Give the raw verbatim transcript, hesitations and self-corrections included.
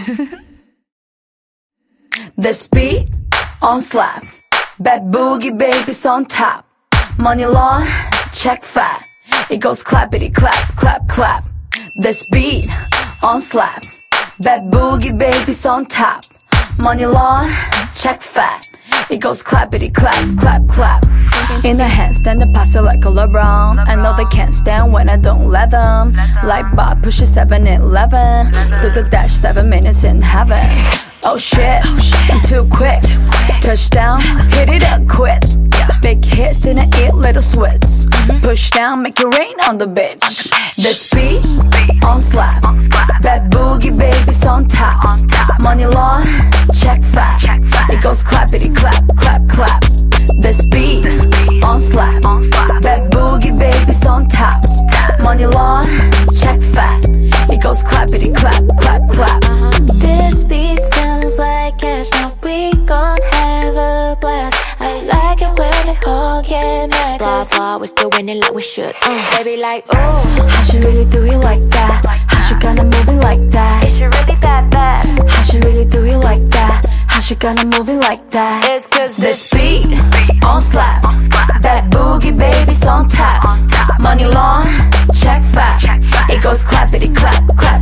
This beat on slap, bad boogie babies on top. Money long, check fat. It goes clappity clap, clap, clap. This beat on slap, bad boogie babies on top. Money long, check fat. It goes clappity clap, clap, clap. In the handstand and pass it like a LeBron. I know they can't stand when I don't let them. Like Bob pushes seven eleven. Do the dash seven minutes in heaven. Oh shit, I'm too quick. Touchdown, hit it up quick. Big hits in the ear, little swits. Push down, make it rain on the bitch. This beat on slap, bad boogie babies on top. Money long, check fat. It goes clappity clap, clap, clap. This beat on slap, bad boogie babies on top. Money long, check fat. It goes clappity clap, clap, clap. This beat sounds like cash, now we gon' have a blast. I like it when they all get mad, Blah blah, we're still winning like we should. uh, Baby like, ooh, how she really do you like that? How she gonna move it like that? is she really that bad? How she really do you like that? How she gonna move it like that? it's cause This beat on slap, bad boogie babies on top. Money long, check fat. It goes clappity clap, clap.